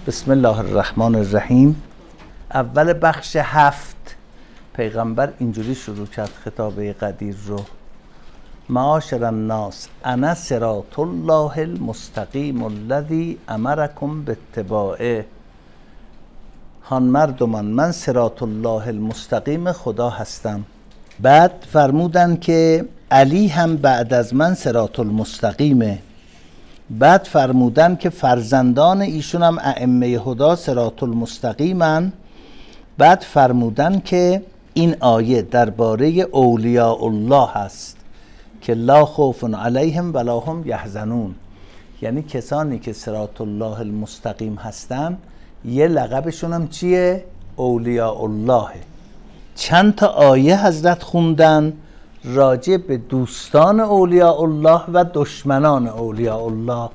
بسم الله الرحمن الرحیم. اول بخش 7 پیغمبر اینجوری شروع کرد خطابه قدیر رو: معاشر الناس انا صراط الله المستقیم الذی امرکم باتباعه. هان مردمان، من صراط الله المستقیم خدا هستم. بعد فرمودن که علی هم بعد از من صراط المستقیمه. بعد فرمودن که فرزندان ایشون هم ائمه هدا صراط المستقیمن. بعد فرمودن که این آیه درباره اولیاء الله هست که لا خوف علیهم ولا هم یحزنون، یعنی کسانی که صراط الله المستقیم هستن یه لقبشون هم چیه؟ اولیاء الله. چند تا آیه حضرت خوندن راجع به دوستان اولیاء الله و دشمنان اولیاء الله.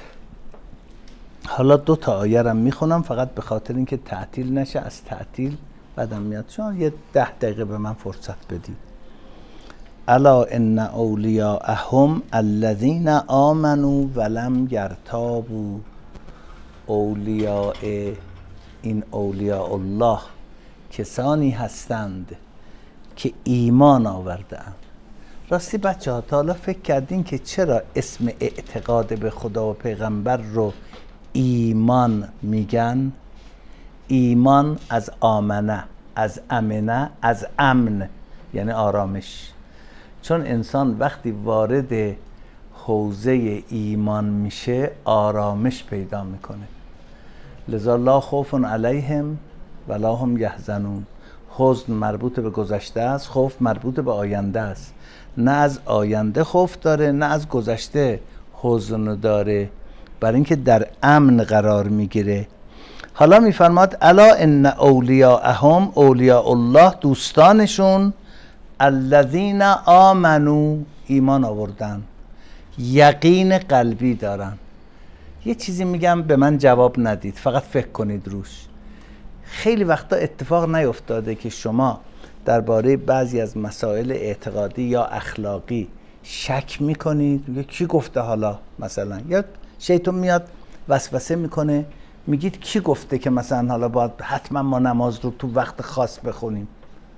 حالا 2 تا آیه رو میخونم فقط به خاطر اینکه تعطیل نشه. از تعطیل بعدم میاد، چون یه 10 دقیقه به من فرصت بدید. الا ان اولیاءهم الذین آمنوا ولم یرتابوا. اولیاء، این اولیاء الله کسانی هستند که ایمان آورده‌اند. راستی بچه ها تا حالا فکر کردین که چرا اسم اعتقاد به خدا و پیغمبر رو ایمان میگن؟ ایمان از آمنه، از امنه، از امن، یعنی آرامش. چون انسان وقتی وارد حوزه ایمان میشه آرامش پیدا میکنه. لذا لا خوف علیهم ولا هم یحزنون. حزن مربوط به گذشته است، خوف مربوط به آینده است. نه از آینده خوف داره نه از گذشته حزن داره، برای اینکه در امن قرار میگیره. حالا میفرماد الا ان اولیاءهم، اولیاء الله دوستانشون، الذین آمنو، ایمان آوردن، یقین قلبی دارن. یه چیزی میگم به من جواب ندید، فقط فکر کنید روش. خیلی وقتا اتفاق نیفتاده که شما درباره بعضی از مسائل اعتقادی یا اخلاقی شک میکنید؟ میگه کی گفته؟ حالا مثلا یا شیطان میاد وسوسه میکنه، میگید کی گفته که مثلا حالا باید حتما ما نماز رو تو وقت خاص بخونیم؟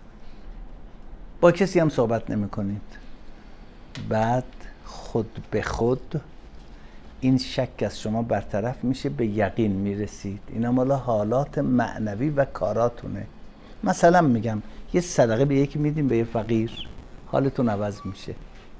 با کسی هم صحبت نمیکنید. بعد خود به خود این شک از شما برطرف میشه، به یقین میرسید. اینا مالا حالات معنوی و کاراتونه. مثلا میگم یه صدقه به یکی میدیم، به یه فقیر، حالتون عوض میشه.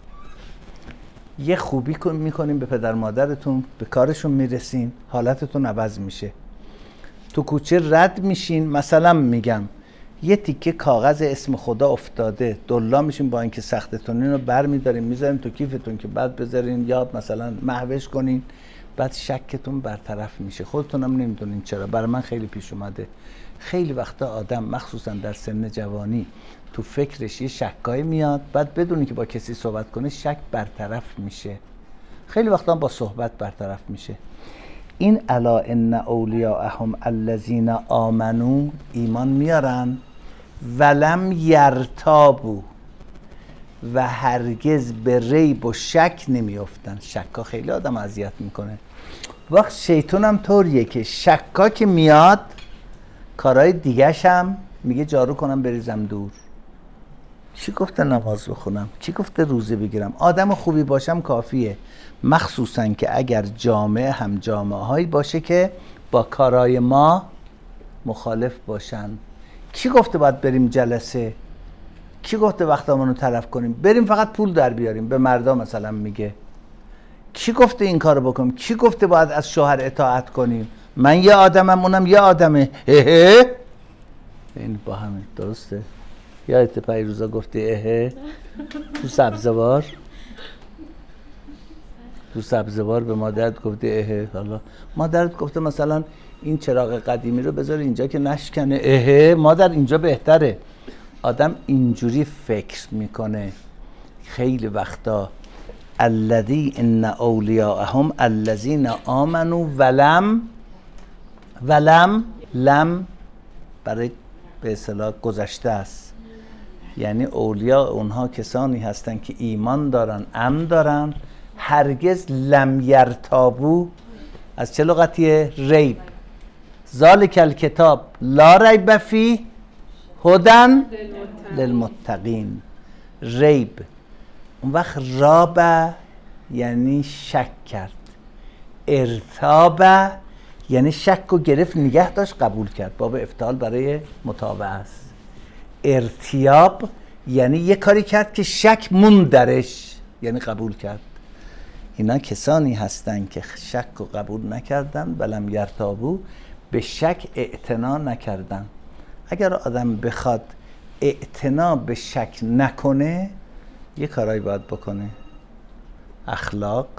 یه خوبی میکنیم به پدر مادرتون، به کارشون میرسین، حالتتون عوض میشه. تو کوچه رد میشین، مثلا میگم یه تیکه کاغذ اسم خدا افتاده، دلا میشین با اینکه سختتون، اینو بر میدارین میذارین تو کیفتون که بعد بذارین یا مثلا محوش کنین، بعد شکتون برطرف میشه. خودتونم نمیدونین چرا. برای من خیلی پیش اومده. خیلی وقتا آدم مخصوصا در سن جوانی تو فکرش یه شکایی میاد، بعد بدونی که با کسی صحبت کنه شک برطرف میشه. خیلی وقتا با صحبت برطرف میشه. این الا ان اولیاءهم الذین آمنو، ایمان میارن، ولم یرتابوا، و هرگز به ریب و شک نمیافتن. شکا خیلی آدم اذیت میکنه. وقت شیطان هم طوریه که شکا که میاد کارهای دیگه‌ش هم میگه جارو کنم بریزم دور. کی گفته نماز بخونم؟ کی گفته روزه بگیرم؟ آدم خوبی باشم کافیه. مخصوصا که اگر جامعه هم جامعه هایی باشه که با کارهای ما مخالف باشن. کی گفته باید بریم جلسه؟ کی گفته وقتمون رو تلف کنیم؟ بریم فقط پول در بیاریم. به مردا مثلا میگه. کی گفته این کارو بکنیم؟ کی گفته باید از شوهر اطاعت کنیم؟ من یه آدمم، اونم یه آدمه. این با همین درسته؟ یادت پیروزا گفته اهه تو سبزوار؟ تو سبزوار به مادرت گفته اهه. حالا مادرت گفته مثلا این چراغ قدیمی رو بذار اینجا که نشکنه. اهه مادر اینجا بهتره. آدم اینجوری فکر میکنه خیلی وقتا. الذی ان اولیاءهم الذین آمنوا ولم برای به اصطلاح گذشته است. یعنی اولیاء اونها کسانی هستن که ایمان دارن، امن دارن، هرگز لم یرتابو. از چه لغتیه؟ ریب. ذالک الکتاب لا ریب فیه هدی للمتقین. ریب اون وقت رابه یعنی شک کرد، ارتابه یعنی شک و گرفت نگه داشت قبول کرد، باب افتعال برای متابعه است. ارتیاب یعنی یه کاری کرد که شک موند درش یعنی قبول کرد. اینا کسانی هستن که شک و قبول نکردن، ولم یرتابو، به شک اعتنا نکردن. اگر آدم بخواد اعتنا به شک نکنه یه کارایی باید بکنه: اخلاق،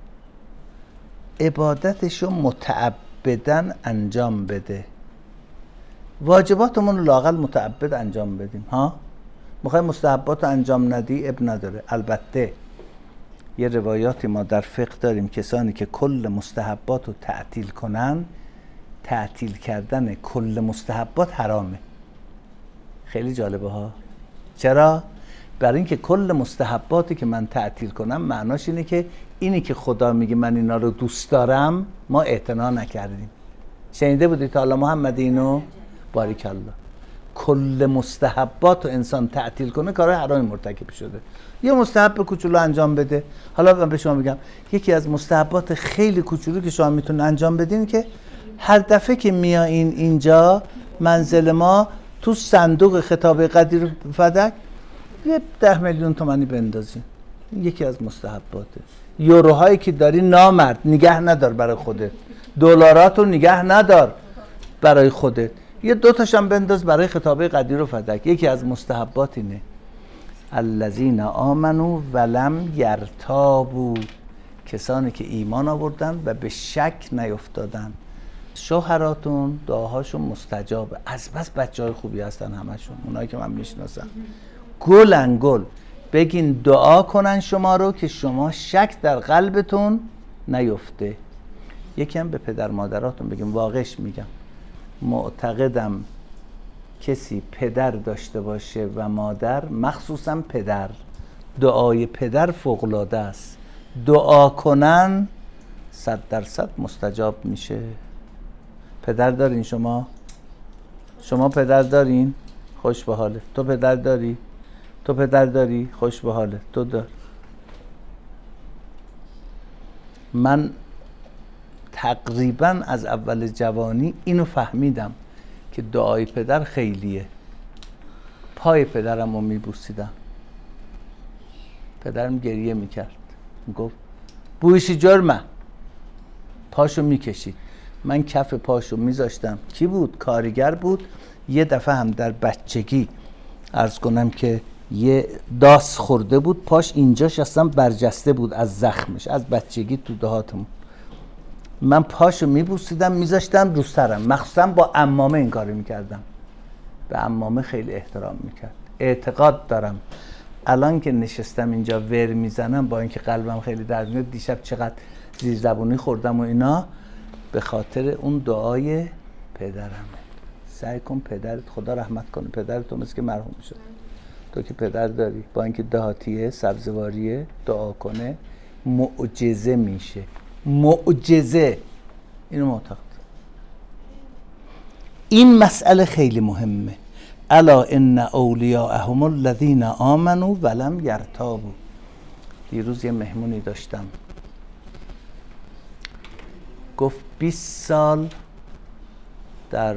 عبادتشو متعبدن انجام بده. واجباتمون رو لااقل متعبد انجام بدیم. ها میخوای مستحبات انجام ندی اب نداره. البته یه روایاتی ما در فقه داریم کسانی که کل مستحبات رو تعطیل کنن، تعطیل کردن کل مستحبات حرامه. خیلی جالبه ها. چرا؟ برای اینکه کل مستحباتی که من تعطیل کنم معناش اینه که اینی که خدا میگه من اینا رو دوست دارم ما اعتنا نکردیم. شنیده بودی تا حالا محمد اینو؟ باریکالله. کل مستحبات رو انسان تعطیل کنه کار حرامی مرتکب شده. یه مستحب کوچولو انجام بده. حالا من به شما میگم یکی از مستحبات خیلی کوچولو که شما میتونید انجام بدین که هر دفعه که میایین اینجا منزل ما تو صندوق خطابه قدیر فدک یه 10 میلیون تومانی بندازین. یکی از مستحباته. یوروهایی که داری نامرد نگه ندار برای خودت، دلاراتو نگه ندار برای خودت، یه 2 تاشم بنداز برای خطابه قدیر و فدک. یکی از مستحبات اینه: الذین آمنوا ولم یرتابوا، کسانی که ایمان آوردن و به شک نیفتادن. شوهراتون دعاهاشون مستجابه. از بس بچهای خوبی هستن همشون، اونایی که من میشناسم گلن گل. بگین دعا کنن شما رو که شما شک در قلبتون نیفته. یکم به پدر مادراتون بگیم، واقعش میگم معتقدم کسی پدر داشته باشه و مادر، مخصوصا پدر، دعای پدر فوق‌العاده است. دعا کنن 100% مستجاب میشه. پدر دارین شما؟ شما پدر دارین؟ خوش به حالت. تو پدر داری؟ تو پدر داری؟ خوش به حالت. تو دار. من تقریبا از اول جوانی اینو فهمیدم که دعای پدر خیلیه. پای پدرم رو میبوسیدم، پدرم گریه میکرد، میگفت بویشی جرمه، پاشو میکشید. من کف پاشو میذاشتم. کی بود؟ کارگر بود. یه دفعه هم در بچگی عرض کنم که یه داس خورده بود پاش، اینجاش اصلا برجسته بود از زخمش، از بچگی تو دهاتمون. من پاشو میبوسیدم میذاشتم رو سرم، مخصوصا با عمامه این کارو میکردم. به عمامه خیلی احترام میکرد. اعتقاد دارم الان که نشستم اینجا ور میزنم با اینکه قلبم خیلی درد میاد، دیشب چقدر زیرزبونی خوردم و اینا، به خاطر اون دعای پدرمه. سعی کن پدرت، خدا رحمت کنه پدرت، تو مثل که مرحوم شد. تو که پدر داری با اینکه دهاتیه سبزواریه، دعا کنه معجزه میشه. معجزه. اینو معتقد. این مسئله خیلی مهمه. الا ان اولیاءهم الذین آمنوا ولم یرتابوا. دیروز یه مهمونی داشتم گفت 20 سال در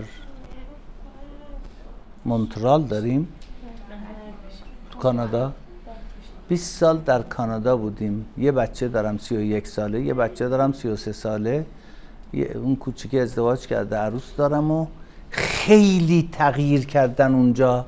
مونترال داریم تو کانادا، 20 سال در کانادا بودیم. یه بچه دارم 31 ساله، یه بچه دارم 33 ساله، اون کوچیک ازدواج کرده عروس دارم و خیلی تغییر کردن اونجا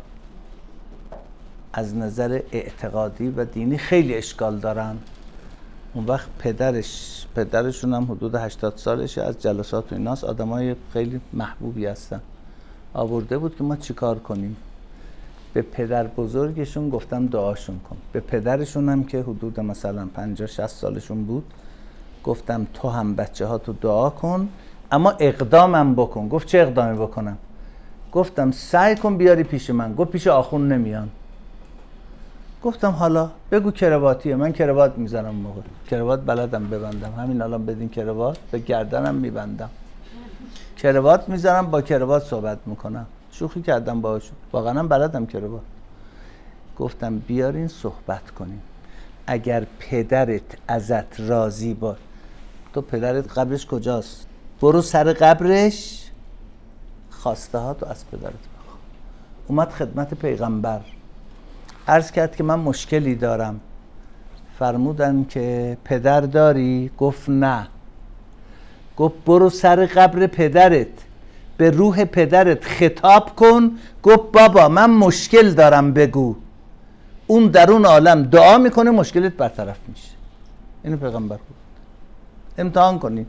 از نظر اعتقادی و دینی، خیلی اشکال دارن. اون وقت پدرشون هم حدود 80 سالشه، از جلسات و ایناست، آدمای خیلی محبوبی هستن. آورده بود که ما چیکار کنیم. به پدر بزرگشون گفتم دعاشون کن. به پدرشون هم که حدود مثلا 50-60 سالشون بود گفتم تو هم بچه ها تو دعا کن اما اقدامم بکن. گفت چه اقدامی بکنم؟ گفتم سعی کن بیاری پیش من. گفت پیش آخون نمیان. گفتم حالا بگو کرواتیه، من کروات میزنم موقع. کروات بلدم ببندم، همین الان بدین کروات به گردنم میبندم. کروات میذارم، با کروات صحبت میکنم. شوخی کردم باهاشون، واقعا هم بلدم کروات. گفتم بیارین صحبت کنیم، اگر پدرت ازت راضی با تو، پدرت قبرش کجاست؟ برو سر قبرش خواسته ها تو از پدرت بخوا. اومد خدمت پیغمبر، عرض کرد که من مشکلی دارم. فرمودن که پدر داری؟ گفت نه. گفت برو سر قبر پدرت، به روح پدرت خطاب کن. گفت بابا من مشکل دارم بگو. اون در اون عالم دعا میکنه، مشکلت برطرف میشه. اینو پیغمبر بود. امتحان کنید.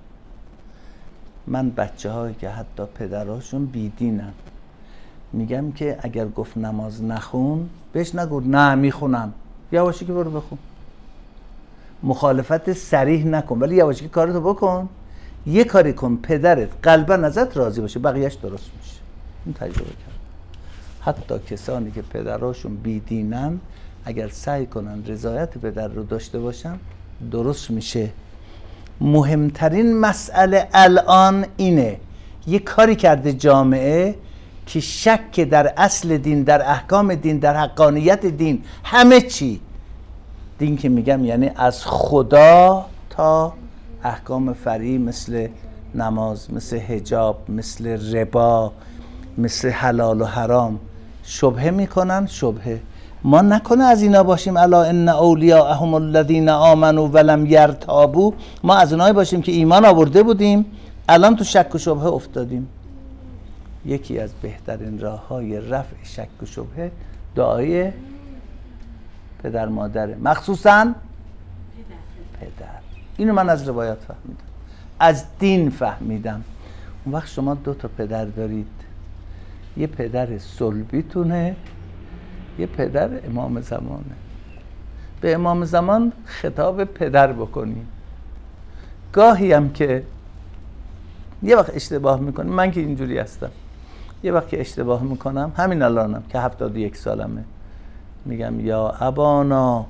من بچه هایی که حتی پدراشون بیدینن میگم که اگر گفت نماز نخون، بهش نگو نه میخونم، یواشکی برو بخون. مخالفت صریح نکن، ولی یواشکی کارتو بکن. یه کاری کن پدرت قلبا ازت راضی باشه، بقیهش درست میشه. این تجربه کرد. حتی کسانی که پدراشون بیدینن اگر سعی کنن رضایت پدر رو داشته باشن درست میشه. مهمترین مسئله الان اینه، یه کاری کرده جامعه که شک در اصل دین، در احکام دین، در حقانیت دین، همه چی دین که میگم یعنی از خدا تا احکام فرعی مثل نماز، مثل حجاب، مثل ربا، مثل حلال و حرام شبهه میکنن. شبهه ما نکنه از اینا باشیم الا ان اولیاءهم الذین آمنوا ولم یرتابوا، ما از اونایی باشیم که ایمان آورده بودیم الان تو شک و شبهه افتادیم. یکی از بهترین راه‌های رفع شک و شبهه دعای پدر مادره، مخصوصاً پدر. اینو من از روایات فهمیدم، از دین فهمیدم. اون وقت شما 2 تا پدر دارید، یه پدر صلبیتونه، یه پدر امام زمانه. به امام زمان خطاب پدر بکنی. گاهی هم که یه وقت اشتباه میکنم، من که اینجوری هستم، یه وقت که اشتباه میکنم، همین الانم که 71 سالمه، میگم یا ابانا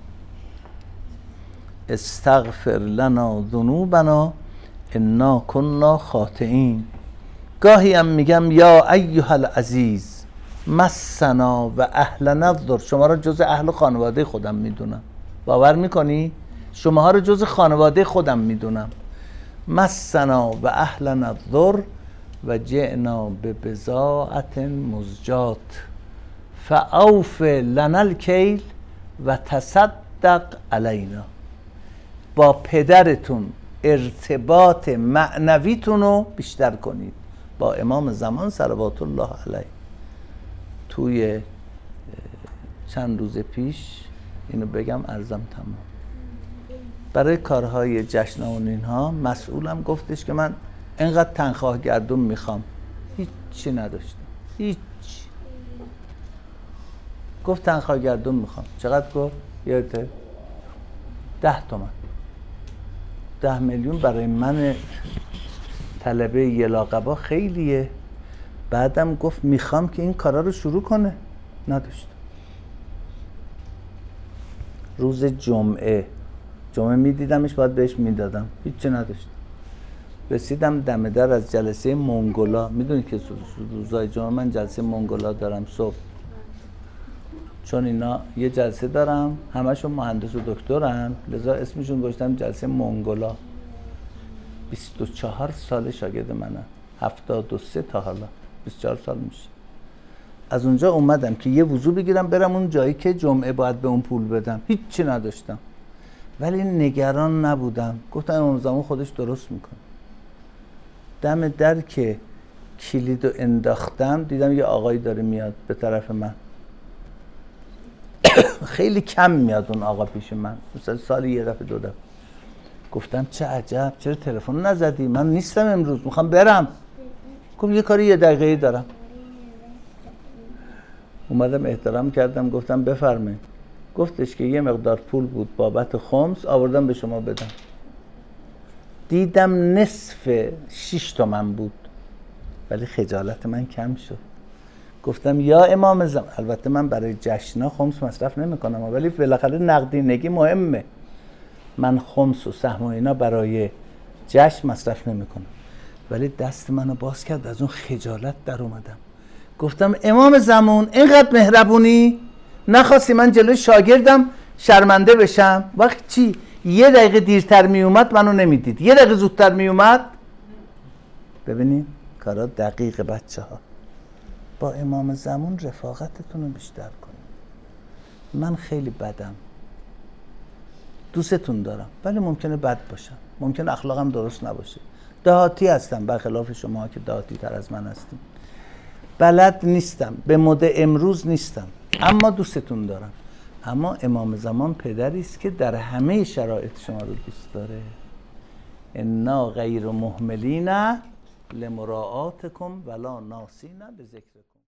استغفر لنا ذنوبنا انا كنا خاطئین. گاهی هم میگم یا ایها العزیز مسنا و اهلنا الضر، شما را جز اهل خانواده خودم میدونم. باور میکنی؟ شما ها رو جز خانواده خودم میدونم. مسنا و اهلنا الضر و جئنا ببضاعة مزجاة فاوف لنا الکیل و تصدق علینا. با پدرتون ارتباط معنویتون رو بیشتر کنید. با امام زمان صلوات الله علیه توی چند روز پیش اینو بگم عرضم تمام، برای کارهای جشن و اینها مسئولم گفتش که من اینقدر تنخواه گردون میخوام. هیچی نداشتم، هیچ. گفت تنخواه گردون میخوام. چقدر گفت؟ یادته؟ 10 تومن. 10 میلیون برای من طلبه یلاقبا خیلیه. بعدم گفت میخوام که این کارا رو شروع کنه. نداشت. روز جمعه میدیدمش، باید بهش میدادم، هیچی نداشت. رسیدم دم در از جلسه منگولا. میدونی که روزای جمعه من جلسه منگولا دارم صبح، چون اینا یه جلسه دارم همشون مهندس و دکترن، لذا اسمشون گذاشتم جلسه منگولا. 24 سال شاگرد منم، 73 تا حالا 24 سال میشه. از اونجا اومدم که یه وضو بگیرم برم اون جایی که جمعه باید به اون پول بدم. هیچی نداشتم ولی نگران نبودم. گفتم امام زمان خودش درست میکنه. دم در که کلیدو انداختم دیدم یه آقایی داره میاد به طرف من. خیلی کم میاد اون آقا پیش من، مثلا سالی یه دفعه 2 دفعه. گفتم چه عجب، چرا تلفن نزدی؟ من نیستم امروز، میخوام برم. گفت یه کاری 1 دقیقه‌ای دارم. اومدم احترام کردم، گفتم بفرمایید. گفتش که یه مقدار پول بود بابت خمس، آوردم به شما بدم. دیدم نصف 6 تومن بود، ولی خجالت من کم شد. گفتم یا امام زمان، البته من برای جشنا خمس مصرف نمی کنم، ولی بالاخره نقدینگی مهمه. من خمس و سهم و اینا برای جشن مصرف نمی کنم. ولی دست منو باز کرد، از اون خجالت در اومدم. گفتم امام زمان اینقدر مهربونی؟ نخواستی من جلوی شاگردم شرمنده بشم؟ وقت چی؟ 1 دقیقه دیرتر می اومد منو نمیدید، 1 دقیقه زودتر می اومد. ببینید کارا دقیق بچه ها. با امام زمان رفاقتتون رو بیشتر کنید. من خیلی بدم، دوستتون دارم ولی ممکنه بد باشم، ممکنه اخلاقم درست نباشه، دهاتی هستم برخلاف شما که دهاتی تر از من هستیم، بلد نیستم، به مد امروز نیستم، اما دوستتون دارم. اما امام زمان پدری است که در همه شرایط شما رو دوست داره. انا غیر مهملین لمراعاتکم ولا ناسین لذکرکم.